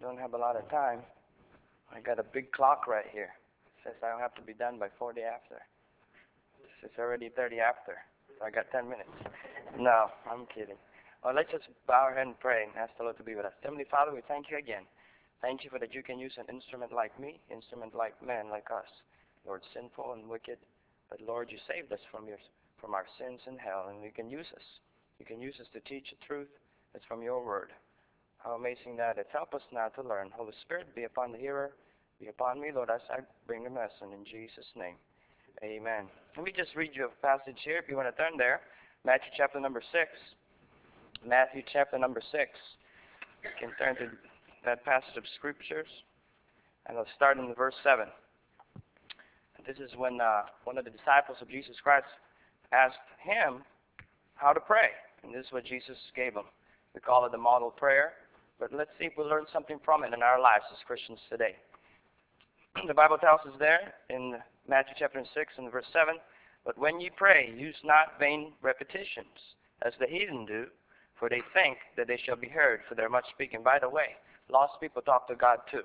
don't have a lot of time. I got a big clock right here. It says I don't have to be done by 40 after. It's already 30 after. So I got 10 minutes. No, I'm kidding. Well, let's just bow our head and pray and ask the Lord to be with us. Heavenly Father, we thank you again. Thank you for that you can use an instrument like me, instrument like man, like us. Lord, sinful and wicked. But Lord, you saved us from our sins and hell, and you can use us. You can use us to teach the truth that's from your word. How amazing that is. Help us now to learn. Holy Spirit, be upon the hearer, be upon me, Lord, as I bring the message in Jesus' name. Amen. Let me just read you a passage here, if you want to turn there. Matthew chapter number 6. Matthew chapter number 6. You can turn to that passage of scriptures, and I'll start in verse 7. This is when one of the disciples of Jesus Christ asked him how to pray. And this is what Jesus gave him. We call it the model prayer. But let's see if we learn something from it in our lives as Christians today. The Bible tells us there in Matthew chapter 6 and verse 7, "But when ye pray, use not vain repetitions, as the heathen do, for they think that they shall be heard for their much speaking." By the way, lost people talk to God too.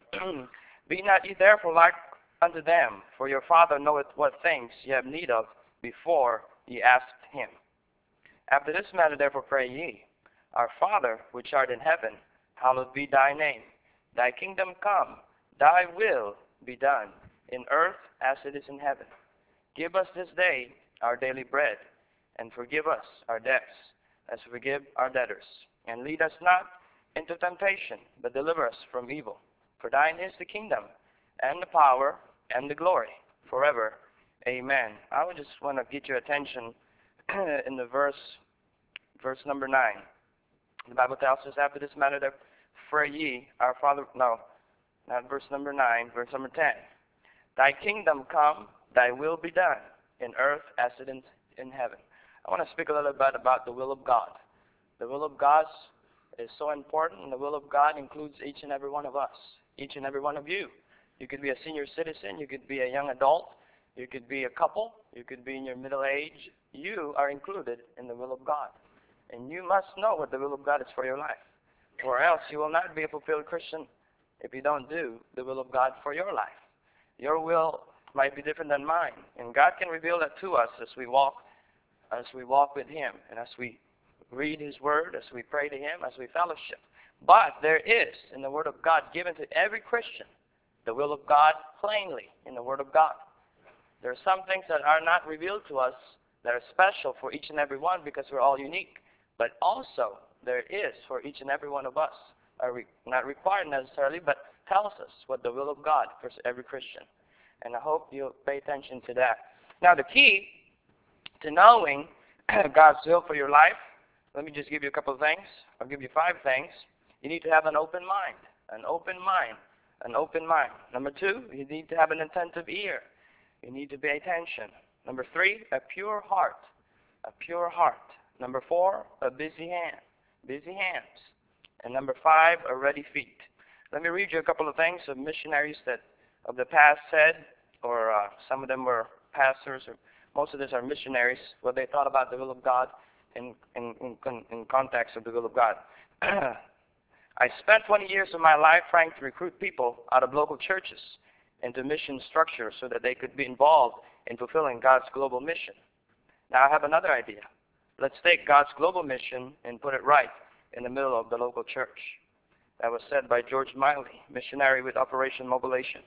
"Be not ye therefore like unto them, for your Father knoweth what things ye have need of before ye ask him. After this manner therefore pray ye, Our Father, which art in heaven, hallowed be thy name. Thy kingdom come, thy will be done, in earth as it is in heaven. Give us this day our daily bread, and forgive us our debts, as we forgive our debtors. And lead us not into temptation, but deliver us from evil. For thine is the kingdom, and the power, and the glory, forever. Amen." I would just want to get your attention in the verse number 9. The Bible tells us, "After this manner that pray ye, our Father," no, not verse number 9, verse number 10. "Thy kingdom come, thy will be done, in earth as it is in heaven." I want to speak a little bit about the will of God. The will of God is so important, and the will of God includes each and every one of us, each and every one of you. You could be a senior citizen, you could be a young adult, you could be a couple, you could be in your middle age. You are included in the will of God. And you must know what the will of God is for your life. Or else you will not be a fulfilled Christian if you don't do the will of God for your life. Your will might be different than mine. And God can reveal that to us as we walk with him, and as we read his word, as we pray to him, as we fellowship. But there is, in the word of God, given to every Christian, the will of God plainly in the word of God. There are some things that are not revealed to us that are special for each and every one because we're all unique. But also, there is for each and every one of us, not required necessarily, but tells us what the will of God for every Christian. And I hope you'll pay attention to that. Now, the key to knowing God's will for your life, let me just give you a couple of things. I'll give you 5 things. You need to have an open mind. An open mind. An open mind. Number 2, you need to have an attentive ear. You need to pay attention. Number 3, a pure heart. A pure heart. Number 4, a busy hand. Busy hands. And number 5, a ready feet. Let me read you a couple of things of missionaries that of the past said, or some of them were pastors, or most of these are missionaries, what they thought about the will of God in context of the will of God. "I spent 20 years of my life trying to recruit people out of local churches into mission structures so that they could be involved in fulfilling God's global mission. Now I have another idea. Let's take God's global mission and put it right in the middle of the local church." That was said by George Miley, missionary with Operation Mobilization.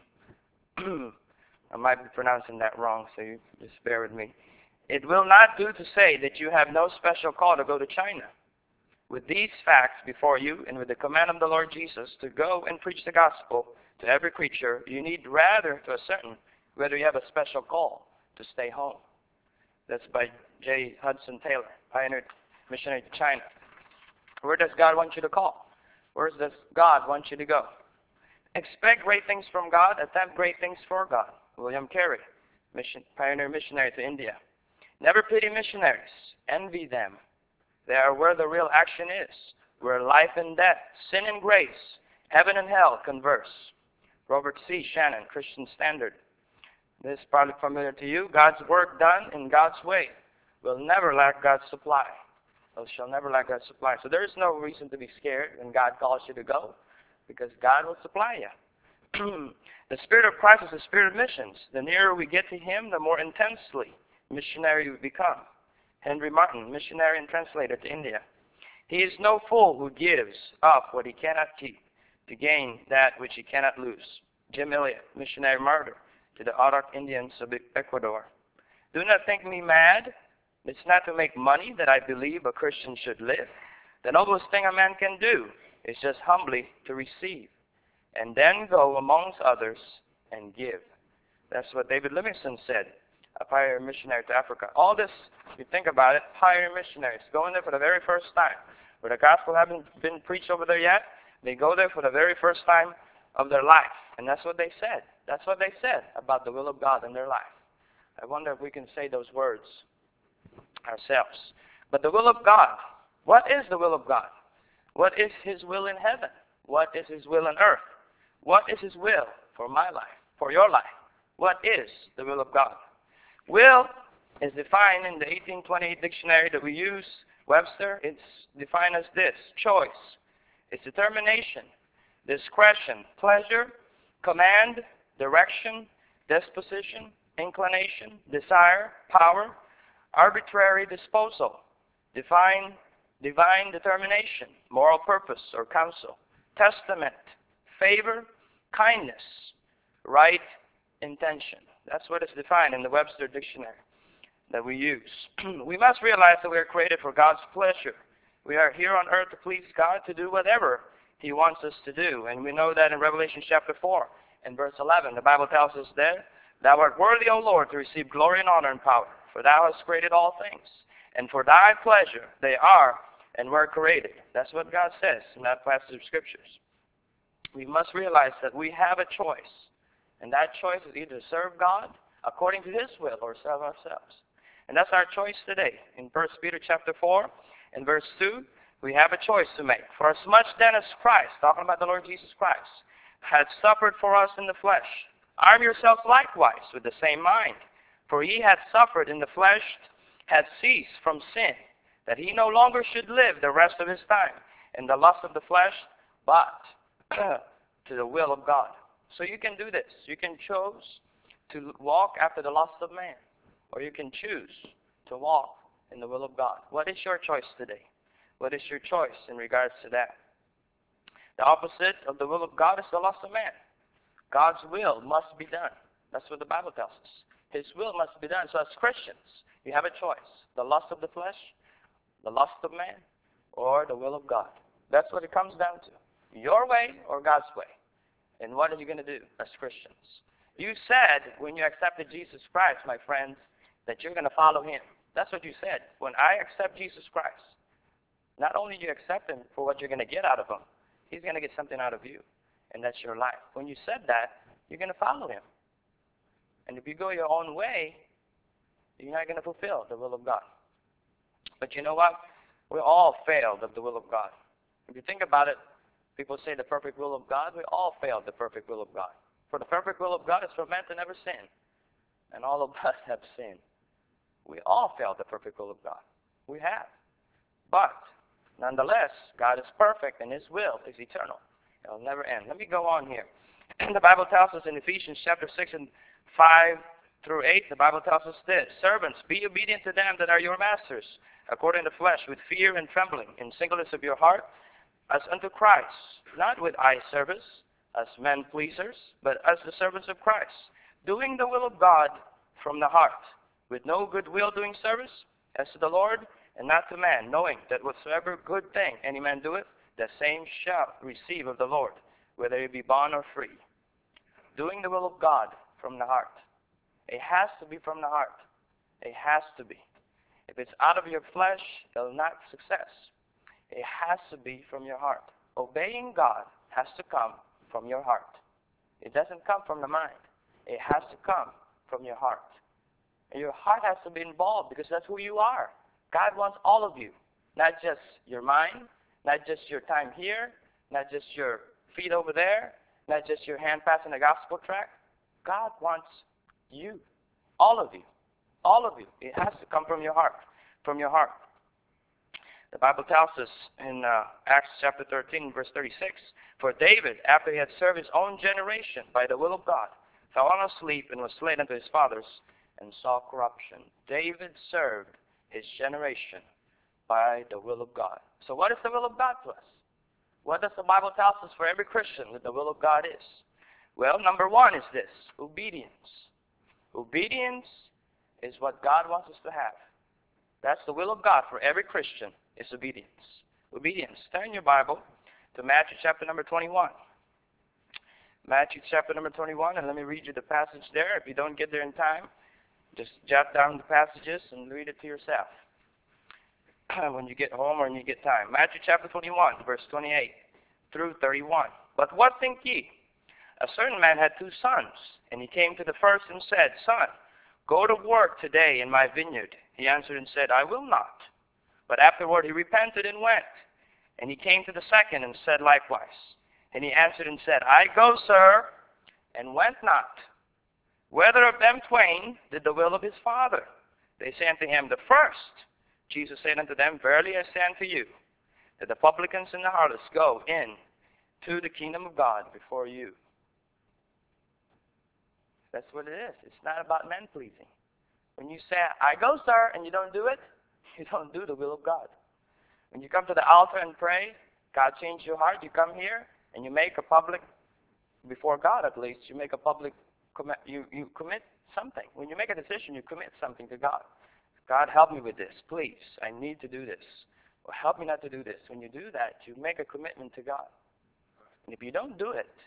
I might be pronouncing that wrong, so you just bear with me. "It will not do to say that you have no special call to go to China. With these facts before you, and with the command of the Lord Jesus to go and preach the gospel to every creature, you need rather to ascertain whether you have a special call to stay home." That's by J. Hudson Taylor, pioneer missionary to China. Where does God want you to call? Where does God want you to go? Expect great things from God, attempt great things for God. William Carey, pioneer missionary to India. Never pity missionaries. Envy them. They are where the real action is, where life and death, sin and grace, heaven and hell converse. Robert C. Shannon, Christian Standard. This is probably familiar to you. God's work done in God's way will never lack God's supply. Those shall never lack God's supply. So there is no reason to be scared when God calls you to go. because God will supply you. The Spirit of Christ is the Spirit of missions. The nearer we get to Him, the more intensely missionary we become. Henry Martin, missionary and translator to India. He is no fool who gives up what he cannot keep to gain that which he cannot lose. Jim Elliot, missionary martyr to the Arak Indians of Ecuador. Do not think me mad. It's not to make money that I believe a Christian should live. The noblest thing a man can do is just humbly to receive, and then go amongst others and give. That's what David Livingstone said, a pioneer missionary to Africa. All this, if you think about it, pioneer missionaries going there for the very first time. Where the gospel hasn't been preached over there yet, they go there for the very first time of their life. And that's what they said. That's what they said about the will of God in their life. I wonder if we can say those words ourselves. But the will of God, what is the will of God? What is His will in heaven? What is His will on earth? What is His will for my life, for your life? What is the will of God? Will is defined in the 1828 dictionary that we use, Webster. It's defined as this: choice. It's determination, discretion, pleasure, command, direction, disposition, inclination, desire, power, arbitrary disposal, divine determination, moral purpose or counsel, testament, favor, kindness, right intention. That's what is defined in the Webster Dictionary that we use. We must realize that we are created for God's pleasure. We are here on earth to please God, to do whatever He wants us to do. And we know that in Revelation chapter 4 and verse 11, the Bible tells us there, Thou art worthy, O Lord, to receive glory and honor and power, for Thou hast created all things. And for Thy pleasure they are and were created. That's what God says in that passage of Scriptures. We must realize that we have a choice. And that choice is either to serve God according to His will or serve ourselves. And that's our choice today. In 1 Peter chapter 4 and verse 2, we have a choice to make. For as much then as Christ, talking about the Lord Jesus Christ, had suffered for us in the flesh, arm yourselves likewise with the same mind. For He had suffered in the flesh, had ceased from sin, that He no longer should live the rest of His time in the lust of the flesh, but to the will of God. So you can do this. You can choose to walk after the lust of man, or you can choose to walk in the will of God. What is your choice today? What is your choice in regards to that? The opposite of the will of God is the lust of man. God's will must be done. That's what the Bible tells us. His will must be done. So as Christians, you have a choice. The lust of the flesh, the lust of man, or the will of God. That's what it comes down to. Your way or God's way. And what are you going to do as Christians? You said when you accepted Jesus Christ, my friends, that you're going to follow Him. That's what you said. When I accept Jesus Christ, not only do you accept Him for what you're going to get out of Him, He's going to get something out of you. And that's your life. When you said that, you're going to follow Him. And if you go your own way, you're not going to fulfill the will of God. But you know what? We all failed of the will of God. If you think about it, people say the perfect will of God. We all failed the perfect will of God. For the perfect will of God is for man to never sin. And all of us have sinned. We all failed the perfect will of God. We have. But, nonetheless, God is perfect and His will is eternal. It will never end. Let me go on here. The Bible tells us in Ephesians chapter 6 and 5 through 8, the Bible tells us this: Servants, be obedient to them that are your masters, according to the flesh, with fear and trembling, in singleness of your heart, as unto Christ, not with eye service, as men pleasers, but as the servants of Christ, doing the will of God from the heart, with no good will doing service, as to the Lord, and not to man, knowing that whatsoever good thing any man doeth, the same shall receive of the Lord, whether he be bond or free. Doing the will of God from the heart. It has to be from the heart. It has to be. If it's out of your flesh, it will not success. It has to be from your heart. Obeying God has to come from your heart. It doesn't come from the mind. It has to come from your heart. And your heart has to be involved because that's who you are. God wants all of you, not just your mind, not just your time here, not just your feet over there, not just your hand passing the gospel tract. God wants you, all of you, all of you. It has to come from your heart, from your heart. The Bible tells us in Acts chapter 13, verse 36, for David, after he had served his own generation by the will of God, fell on asleep and was slain unto his fathers and saw corruption. David served his generation by the will of God. So what is the will of God to us? What does the Bible tell us for every Christian that the will of God is? Well, number one is this, obedience. Obedience is what God wants us to have. That's the will of God for every Christian, is obedience. Obedience. Turn your Bible to Matthew chapter number 21. Matthew chapter number 21, and let me read you the passage there. If you don't get there in time, just jot down the passages and read it to yourself when you get home or when you get time. Matthew chapter 21, verse 28 through 31. But what think ye? A certain man had 2 sons, and he came to the first and said, Son, go to work today in my vineyard. He answered and said, I will not. But afterward he repented and went. And he came to the second and said likewise. And he answered and said, I go, sir, and went not. Whether of them twain did the will of his father? They say unto him, the first. Jesus said unto them, verily I say unto you, that the publicans and the harlots go in to the kingdom of God before you. That's what it is. It's not about men pleasing. When you say, I go, sir, and you don't do it, you don't do the will of God. When you come to the altar and pray, God changed your heart, you come here, and you make a public, before God at least, you make a public, you commit something. When you make a decision, you commit something to God. God, help me with this, please. I need to do this. Or help me not to do this. When you do that, you make a commitment to God. And if you don't do it,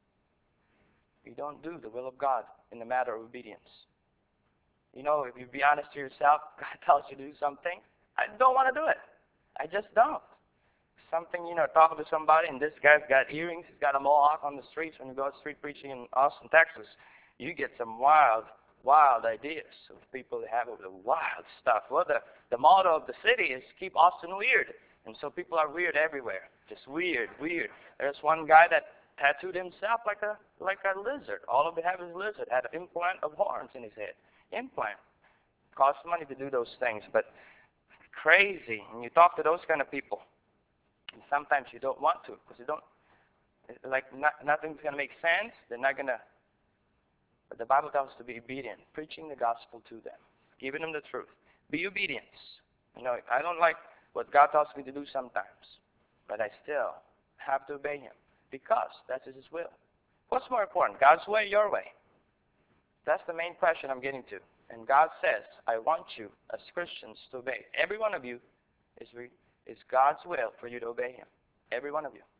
you don't do the will of God in the matter of obedience. You know, if you be honest to yourself, God tells you to do something, I don't want to do it. I just don't. Something, talking to somebody, and this guy's got earrings, he's got a mohawk on the streets. When you go street preaching in Austin, Texas, you get some wild ideas of people that have the wild stuff. Well, the motto of the city is keep Austin weird. And so people are weird everywhere. Just weird. There's one guy that tattooed himself like a lizard. All of it have is lizard. Had an implant of horns in his head. Implant. Costs money to do those things, but crazy. And you talk to those kind of people, and sometimes you don't want to, because nothing's going to make sense. They're not going to. But the Bible tells us to be obedient, preaching the gospel to them, giving them the truth. Be obedient. I don't like what God tells me to do sometimes, but I still have to obey Him, because that is His will. What's more important, God's way or your way? That's the main question I'm getting to. And God says, I want you as Christians to obey. Every one of you is God's will for you to obey Him. Every one of you.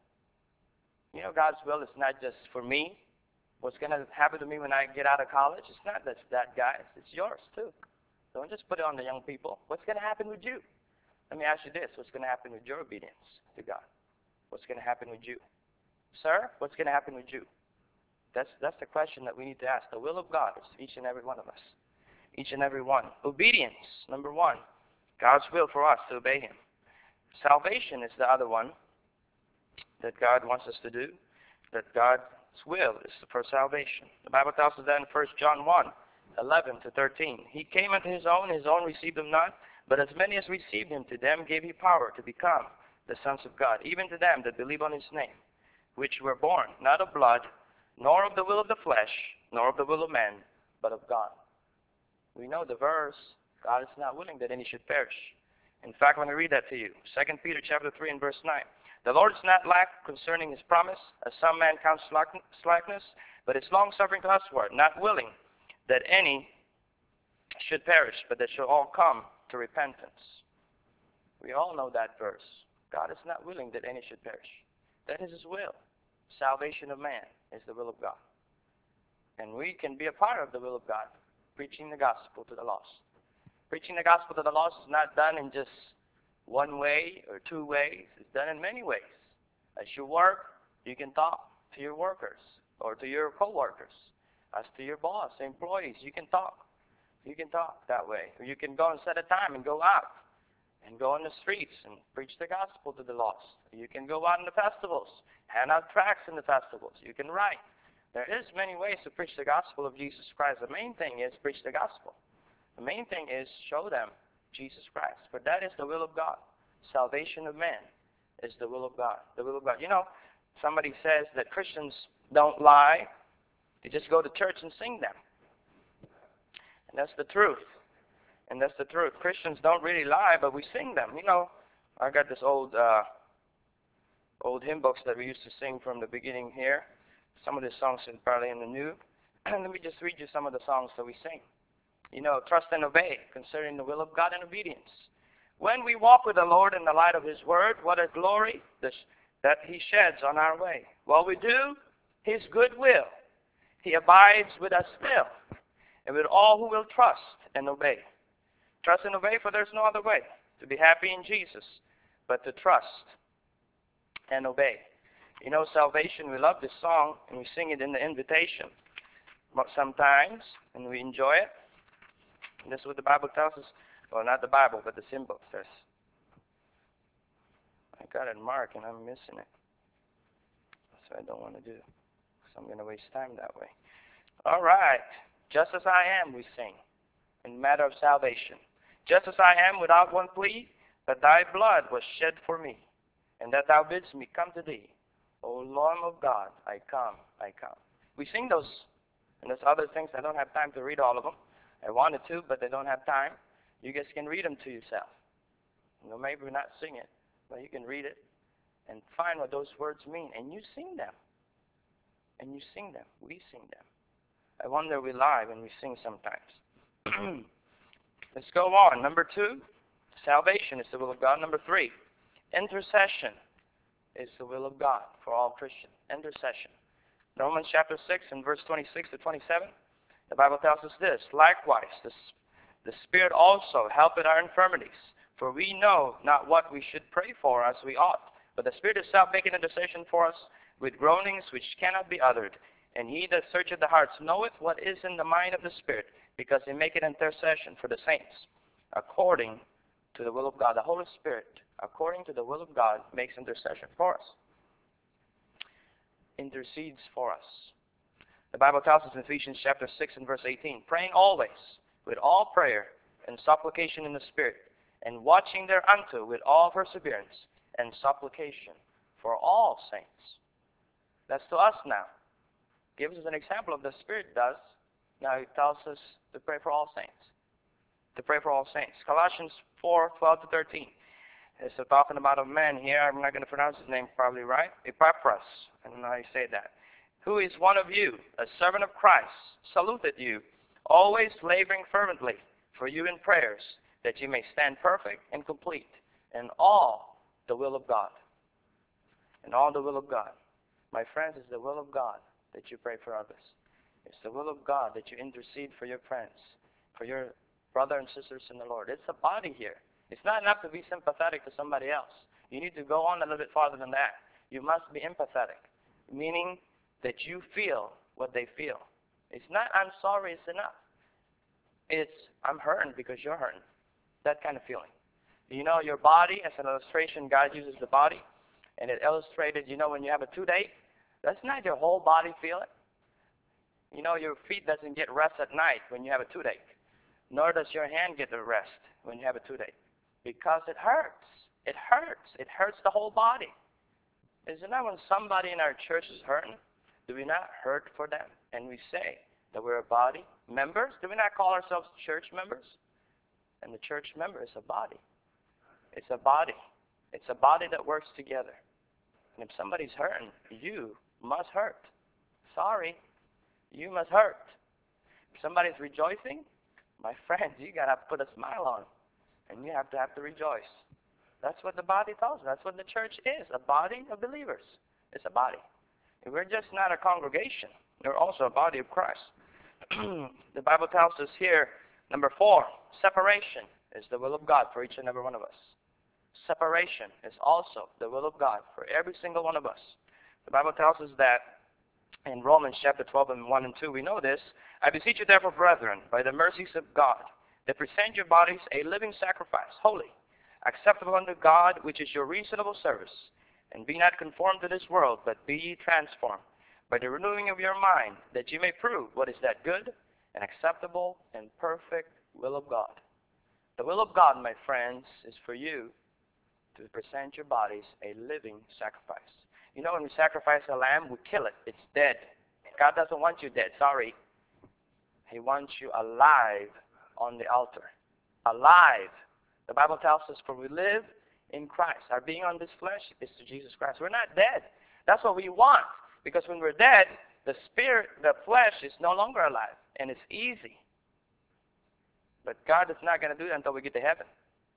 God's will is not just for me. What's going to happen to me when I get out of college? It's not that guys. It's yours too. Don't just put it on the young people. What's going to happen with you? Let me ask you this. What's going to happen with your obedience to God? What's going to happen with you? Sir, what's going to happen with you? That's the question that we need to ask. The will of God is each and every one of us. Each and every one. Obedience, number one. God's will for us to obey Him. Salvation is the other one that God wants us to do. That God's will is for salvation. The Bible tells us that in 1 John 1, 11 to 13. He came unto His own received Him not. But as many as received Him, to them gave He power to become the sons of God, even to them that believe on His name, which were born not of blood, nor of the will of the flesh, nor of the will of man, but of God. We know the verse, God is not willing that any should perish. In fact, let me read that to you. 2 Peter chapter 3 and verse 9. The Lord is not slack concerning His promise, as some men count slackness, but is long-suffering to usward, not willing that any should perish, but that shall all come to repentance. We all know that verse. God is not willing that any should perish. That is His will. Salvation of man is the will of God. And we can be a part of the will of God, preaching the gospel to the lost. Preaching the gospel to the lost is not done in just one way or two ways. It's done in many ways. As you work, you can talk to your workers or to your co-workers. As to your boss, employees, you can talk. You can talk that way. Or you can go and set a time and go out and go on the streets and preach the gospel to the lost. You can go out in the festivals, hand out tracts in the festivals. You can write. There is many ways to preach the gospel of Jesus Christ. The main thing is preach the gospel. The main thing is show them Jesus Christ. For that is the will of God. salvation of man is the will of God. The will of God. You know, somebody says that Christians don't lie. They just go to church and sing them. And that's the truth. And that's the truth. Christians don't really lie, but we sing them. You know, I got this old hymn books that we used to sing from the beginning here. Some of the songs are probably in the new. Let me just read you some of the songs that we sing. You know, trust and obey, concerning the will of God and obedience. When we walk with the Lord in the light of His Word, what a glory that He sheds on our way. While we do His good will, He abides with us still, and with all who will trust and obey. Trust and obey, for there's no other way to be happy in Jesus but to trust and obey. You know, salvation, we love this song, and we sing it in the invitation sometimes, and we enjoy it. And this is what the Bible tells us. Well, not the Bible, but the symbol says. I got it marked, and I'm missing it. That's what I don't want to do, because I'm going to waste time that way. All right. Just as I am, we sing, in the matter of salvation. Just as I am, without one plea, that thy blood was shed for me, and that thou bidst me come to thee. O Lamb of God, I come, I come. We sing those, and there's other things. I don't have time to read all of them. I wanted to, but I don't have time. You guys can read them to yourself. You know, maybe not sing it, but you can read it and find what those words mean. And you sing them. And you sing them. We sing them. I wonder we lie when we sing sometimes. Let's go on. Number 2, salvation is the will of God. Number 3, intercession is the will of God for all Christians. Intercession. Romans chapter 6 and verse 26 to 27, the Bible tells us this. Likewise, the Spirit also helpeth our infirmities, for we know not what we should pray for as we ought. But the Spirit itself maketh intercession for us with groanings which cannot be uttered. And he that searcheth the hearts knoweth what is in the mind of the Spirit, because he maketh intercession for the saints, according to the will of God. The Holy Spirit, according to the will of God, makes intercession for us. Intercedes for us. The Bible tells us in Ephesians chapter 6 and verse 18, praying always with all prayer and supplication in the Spirit, and watching thereunto with all perseverance and supplication for all saints. That's to us now. Gives us an example of the Spirit does. Now He tells us to pray for all saints. To pray for all saints. Colossians 4:12 to 13. It's talking about a man here. I'm not going to pronounce his name probably right. Epaphras. I don't know how you say that. Who is one of you, a servant of Christ, saluteth you, always laboring fervently for you in prayers, that you may stand perfect and complete in all the will of God. In all the will of God. My friends, it's the will of God that you pray for others. It's the will of God that you intercede for your friends, for your brother and sisters in the Lord. It's a body here. It's not enough to be sympathetic to somebody else. You need to go on a little bit farther than that. You must be empathetic, meaning that you feel what they feel. It's not, I'm sorry, it's enough. It's, I'm hurting because you're hurting. That kind of feeling. You know, your body, as an illustration, God uses the body, and it illustrated, you know, when you have a toothache, that's not your whole body feel it. You know, your feet doesn't get rest at night when you have a toothache, nor does your hand get the rest when you have a toothache, because it hurts. It hurts. It hurts the whole body. Isn't that when somebody in our church is hurting, do we not hurt for them? And we say that we're a body. Members, do we not call ourselves church members? And the church member is a body. It's a body. It's a body that works together. And if somebody's hurting, you must hurt. Sorry, you must hurt. If somebody's rejoicing, my friends, you got to put a smile on. And you have to rejoice. That's what the body tells us. That's what the church is, a body of believers. It's a body. And we're just not a congregation. We're also a body of Christ. The Bible tells us here, number 4, separation is the will of God for each and every one of us. Separation is also the will of God for every single one of us. The Bible tells us that in Romans chapter 12 and 1 and 2, we know this. I beseech you therefore, brethren, by the mercies of God, that present your bodies a living sacrifice, holy, acceptable unto God, which is your reasonable service. And be not conformed to this world, but be ye transformed by the renewing of your mind, that you may prove what is that good and acceptable and perfect will of God. The will of God, my friends, is for you to present your bodies a living sacrifice. You know, when we sacrifice a lamb, we kill it. It's dead. God doesn't want you dead. Sorry. He wants you alive on the altar. Alive. The Bible tells us, for we live in Christ. Our being on this flesh is to Jesus Christ. We're not dead. That's what we want. Because when we're dead, the spirit, the flesh is no longer alive. And it's easy. But God is not going to do that until we get to heaven.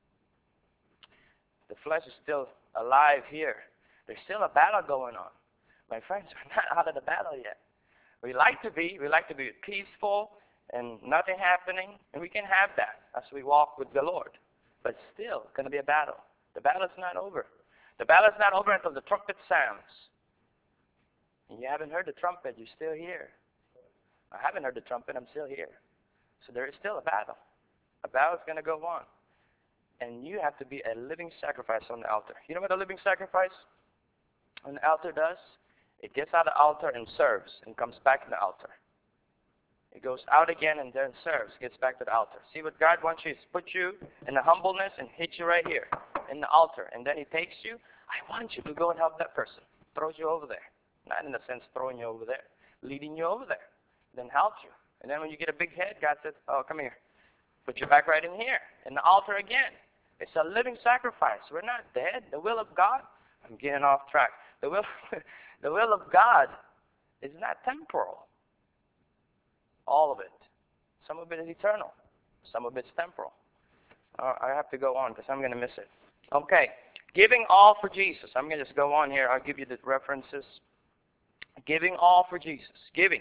The flesh is still alive here. There's still a battle going on. My friends, we're not out of the battle yet. We like to be. We like to be peaceful and nothing happening. And we can have that as we walk with the Lord. But still, it's going to be a battle. The battle is not over. The battle is not over until the trumpet sounds. And you haven't heard the trumpet. You're still here. I haven't heard the trumpet. I'm still here. So there is still a battle. A battle is going to go on. And you have to be a living sacrifice on the altar. You know what a living sacrifice on the altar does? It gets out of the altar and serves and comes back to the altar. It goes out again and then serves, gets back to the altar. See, what God wants you is put you in the humbleness and hit you right here in the altar. And then He takes you. I want you to go and help that person. Throws you over there. Not in the sense throwing you over there. Leading you over there. Then helps you. And then when you get a big head, God says, oh, come here. Put you back right in here. In the altar again. It's a living sacrifice. We're not dead. The will of God. I'm getting off track. The will of God is not temporal. All of it. Some of it is eternal. Some of it's temporal. I have to go on because I'm going to miss it. Okay. Giving all for Jesus. I'm going to just go on here. I'll give you the references. Giving all for Jesus. Giving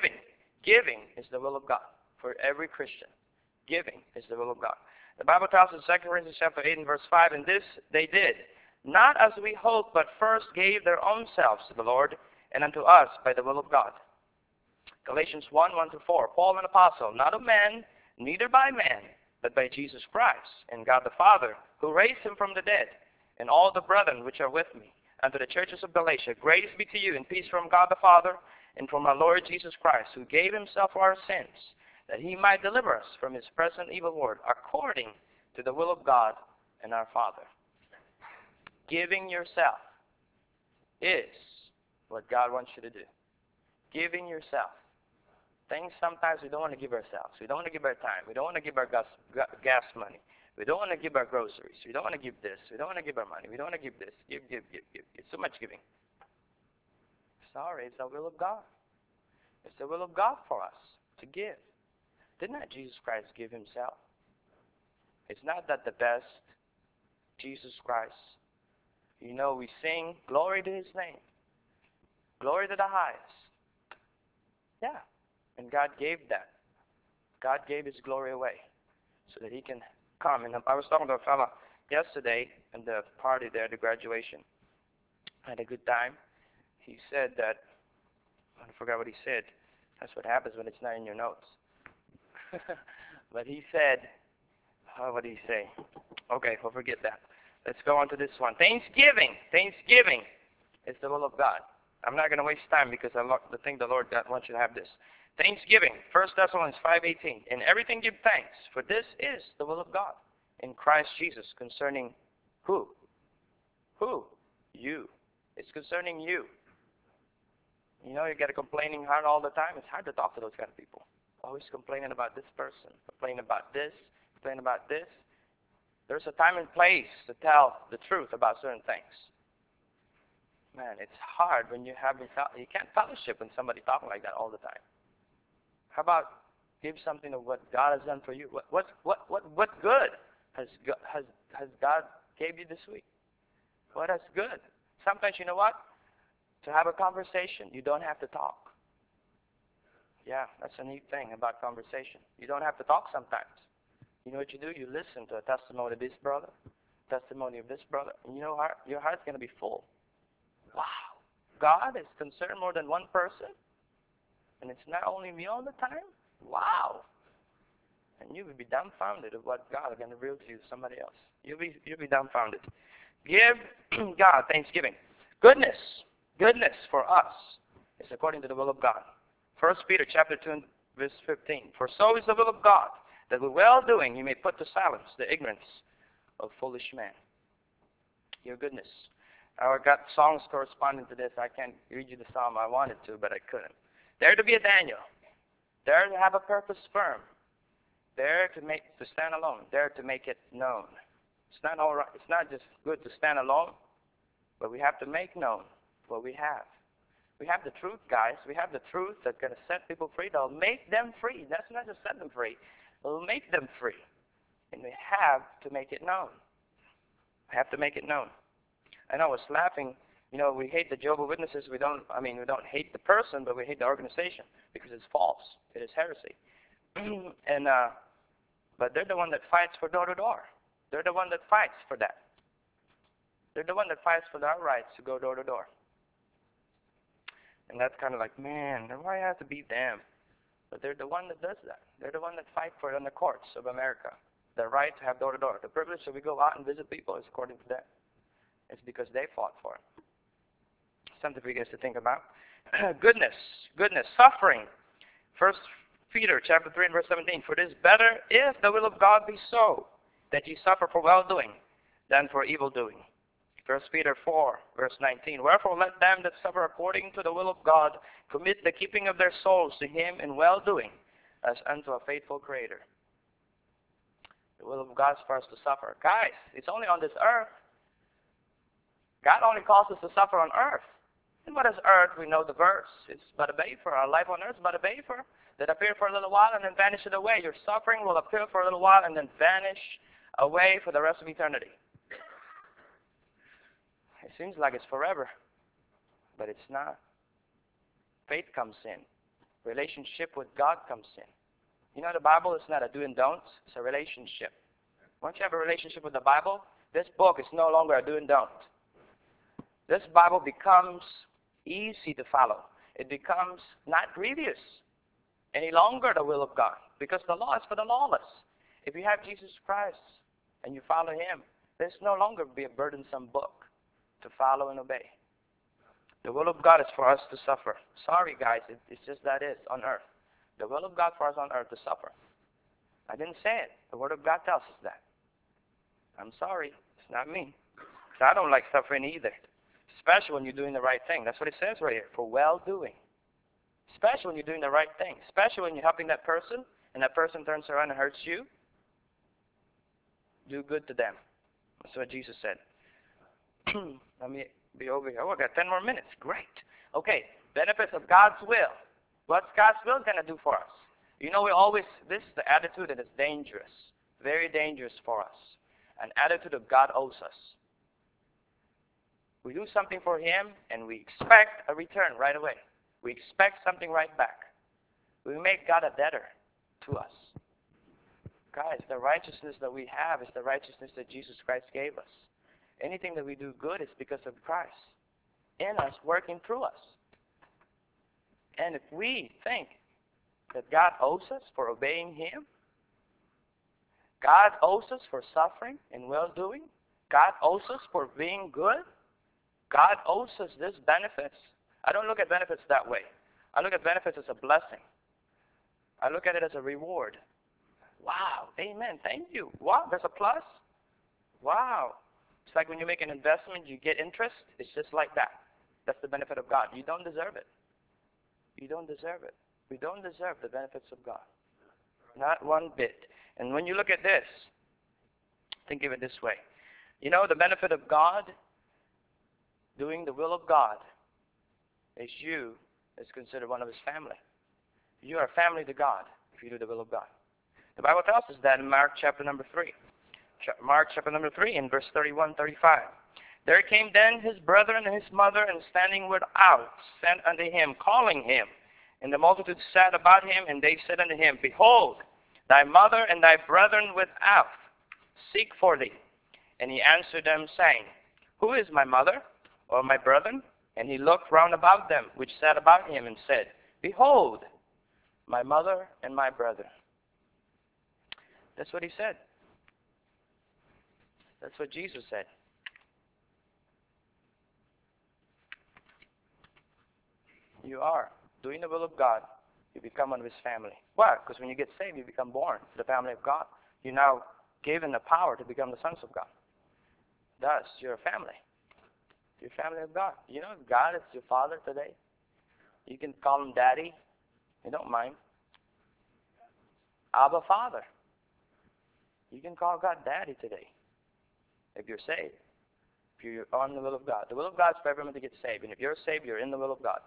is the will of God for every Christian. Giving is the will of God. The Bible tells us in 2 Corinthians chapter 8 and verse 5, and this they did, not as we hoped, but first gave their own selves to the Lord and unto us by the will of God. Galatians 1:1-4, Paul an apostle, not of man, neither by man, but by Jesus Christ, and God the Father, who raised him from the dead, and all the brethren which are with me, unto the churches of Galatia, grace be to you, and peace from God the Father, and from our Lord Jesus Christ, who gave himself for our sins, that He might deliver us from His present evil world, according to the will of God and our Father. Giving yourself is what God wants you to do. Giving yourself. Things sometimes we don't want to give ourselves. We don't want to give our time. We don't want to give our gas money. We don't want to give our groceries. We don't want to give this. We don't want to give our money. We don't want to give this. Give. It's so much giving. Sorry, it's the will of God. It's the will of God for us to give. Did not Jesus Christ give Himself? It's not that the best. Jesus Christ. You know, we sing, glory to His name. Glory to the highest. Yeah. And God gave that. God gave His glory away so that He can come. And I was talking to a fellow yesterday in the party there, the graduation. I had a good time. He said that, I forgot what he said. That's what happens when it's not in your notes. But he said, what did he say? Okay, we'll forget that. Let's go on to this one. Thanksgiving. Thanksgiving is the will of God. I'm not going to waste time because I think the Lord wants you to have this. Thanksgiving. 1 Thessalonians 5:18. In everything give thanks, for this is the will of God in Christ Jesus concerning who? Who? You. It's concerning you. You know, you get a complaining heart all the time. It's hard to talk to those kind of people. Always complaining about this person, complaining about this, complaining about this. There's a time and place to tell the truth about certain things. Man, it's hard when you can't fellowship when somebody talking like that all the time. How about give something of what God has done for you? What good has God gave you this week? What is good? Sometimes, you know what? To have a conversation, you don't have to talk. Yeah, that's a neat thing about conversation. You don't have to talk sometimes. You know what you do? You listen to a testimony of this brother, testimony of this brother, and you know your heart's going to be full. Wow, God is concerned more than one person, and it's not only me all the time. Wow, and you will be dumbfounded of what God is going to reveal to you to somebody else. You'll be dumbfounded. Give God thanksgiving. Goodness for us is according to the will of God. 1 Peter chapter 2 verse 15. For so is the will of God, that with well-doing you may put to silence the ignorance of foolish men. Your goodness. I got songs corresponding to this. I can't read you the psalm. I wanted to, but I couldn't. Dare to be a Daniel. Dare to have a purpose firm. Dare to stand alone. Dare to make it known. It's not all right. It's not just good to stand alone, but we have to make known what we have. We have the truth, guys. We have the truth that's going to set people free. That'll make them free. That's not just set them free. It'll make them free. And we have to make it known. We have to make it known. I know I was laughing. You know, we hate the Jehovah's Witnesses. We don't hate the person, but we hate the organization because it's false. It is heresy. But they're the one that fights for door to door. They're the one that fights for that. They're the one that fights for our rights to go door to door. And that's kind of like, man, why have to be them? But they're the one that does that. They're the one that fight for it in the courts of America. The right to have door to door. The privilege that we go out and visit people is according to them. It's because they fought for it. Something for you guys to think about. Goodness, suffering. 1 Peter chapter 3 and verse 17. For it is better, if the will of God be so, that ye suffer for well-doing, than for evil-doing. 1 Peter 4, verse 19. Wherefore let them that suffer according to the will of God commit the keeping of their souls to Him in well-doing, as unto a faithful Creator. The will of God is for us to suffer. Guys, it's only on this earth. God only calls us to suffer on earth. And what is earth? We know the verse. It's but a vapor. Our life on earth is but a vapor that appear for a little while and then vanishes away. Your suffering will appear for a little while and then vanish away for the rest of eternity. It seems like it's forever, but it's not. Faith comes in. Relationship with God comes in. You know, the Bible is not a do and don't. It's a relationship. Once you have a relationship with the Bible, this book is no longer a do and don't. This Bible becomes easy to follow. It becomes not grievous any longer, the will of God, because the law is for the lawless. If you have Jesus Christ and you follow Him, there's no longer be a burdensome book to follow and obey. The will of God is for us to suffer. Sorry, guys, it's just that is on earth. The will of God for us on earth to suffer. I didn't say it. The Word of God tells us that. I'm sorry. It's not me. Because I don't like suffering either. Especially when you're doing the right thing. That's what it says right here. For well-doing. Especially when you're doing the right thing. Especially when you're helping that person and that person turns around and hurts you. Do good to them. That's what Jesus said. Let me be over here. Oh, I got 10 more minutes. Great. Okay. Benefits of God's will. What's God's will going to do for us? You know, this is the attitude that is dangerous. Very dangerous for us. An attitude of God owes us. We do something for Him and we expect a return right away. We expect something right back. We make God a debtor to us. Guys, the righteousness that we have is the righteousness that Jesus Christ gave us. Anything that we do good is because of Christ in us, working through us. And if we think that God owes us for obeying Him, God owes us for suffering and well-doing, God owes us for being good, God owes us these benefits. I don't look at benefits that way. I look at benefits as a blessing. I look at it as a reward. Wow, amen, thank you. Wow, there's a plus? Wow. It's like when you make an investment, you get interest. It's just like that. That's the benefit of God. You don't deserve it. You don't deserve it. We don't deserve the benefits of God. Not one bit. And when you look at this, think of it this way. You know, the benefit of God, doing the will of God, is you is considered one of His family. You are family to God if you do the will of God. The Bible tells us that in Mark chapter number 3. Mark chapter number 3 in verse 31, 35. There came then his brethren and his mother, and standing without, sent unto him, calling him. And the multitude sat about him, and they said unto him, Behold, thy mother and thy brethren without seek for thee. And he answered them, saying, Who is my mother, or my brethren? And he looked round about them, which sat about him, and said, Behold, my mother and my brethren. That's what he said. That's what Jesus said. You are doing the will of God. You become one of His family. Why? Because when you get saved, you become born to the family of God. You're now given the power to become the sons of God. Thus, you're a family. You're a family of God. You know, God is your Father today. You can call Him Daddy. You don't mind. Abba, Father. You can call God Daddy today if you're saved. If you're on the will of God. The will of God is for everyone to get saved. And if you're saved, you're in the will of God.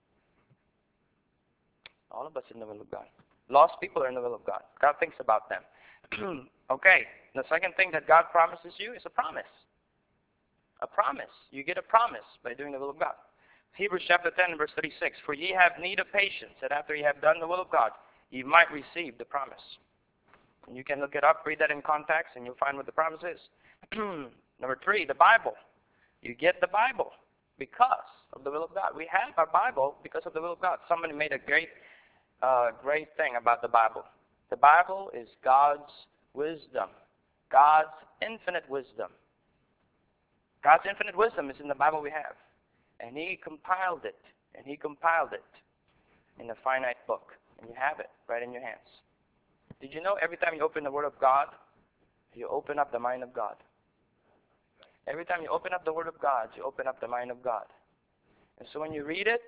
All of us in the will of God. Lost people are in the will of God. God thinks about them. Okay. The second thing that God promises you is a promise. A promise. You get a promise by doing the will of God. Hebrews chapter 10 verse 36. For ye have need of patience, that after ye have done the will of God, ye might receive the promise. And you can look it up, read that in context, and you'll find what the promise is. Number 3, the Bible. You get the Bible because of the will of God. We have our Bible because of the will of God. Somebody made a great thing about the Bible. The Bible is God's wisdom. God's infinite wisdom. God's infinite wisdom is in the Bible we have. And He compiled it. And He compiled it in a finite book. And you have it right in your hands. Did you know every time you open the Word of God, you open up the mind of God? Every time you open up the Word of God, you open up the mind of God. And so when you read it,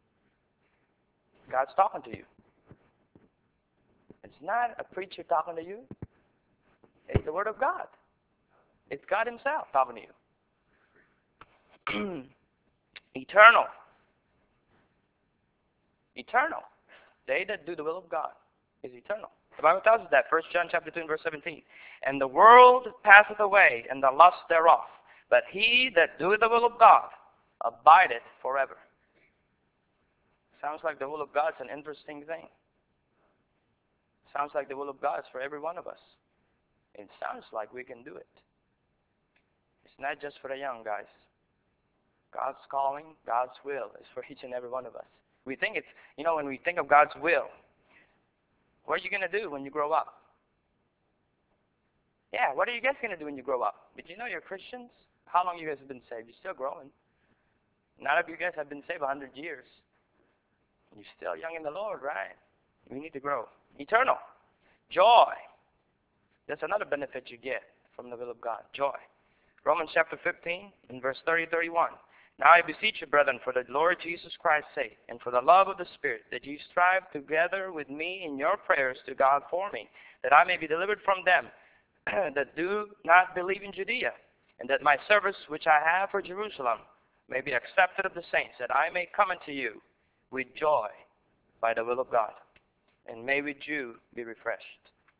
God's talking to you. It's not a preacher talking to you. It's the Word of God. It's God Himself talking to you. Eternal. Eternal. They that do the will of God is eternal. The Bible tells us that, 1 John chapter 2 and verse 17. And the world passeth away, and the lust thereof. But he that doeth the will of God abideth forever. Sounds like the will of God is an interesting thing. Sounds like the will of God is for every one of us. It sounds like we can do it. It's not just for the young guys. God's calling, God's will is for each and every one of us. We think it's, when we think of God's will, what are you going to do when you grow up? Yeah, what are you guys going to do when you grow up? Did you know you're Christians? How long you guys have been saved? You're still growing. None of you guys have been saved 100 years. You're still young in the Lord, right? We need to grow. Eternal. Joy. That's another benefit you get from the will of God. Joy. Romans chapter 15 and verse 30-31. Now I beseech you, brethren, for the Lord Jesus Christ's sake, and for the love of the Spirit, that ye strive together with me in your prayers to God for me, that I may be delivered from them that do not believe in Judea, and that my service which I have for Jerusalem may be accepted of the saints, that I may come unto you with joy by the will of God, and may with you be refreshed.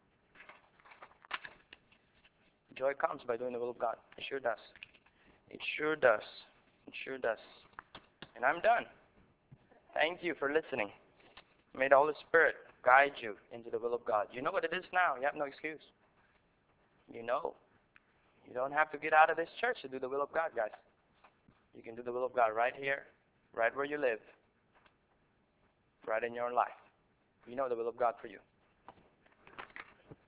Joy comes by doing the will of God. It sure does. It sure does. It sure does. And I'm done. Thank you for listening. May the Holy Spirit guide you into the will of God. You know what it is now. You have no excuse. You know. You don't have to get out of this church to do the will of God, guys. You can do the will of God right here, right where you live, right in your life. You know the will of God for you.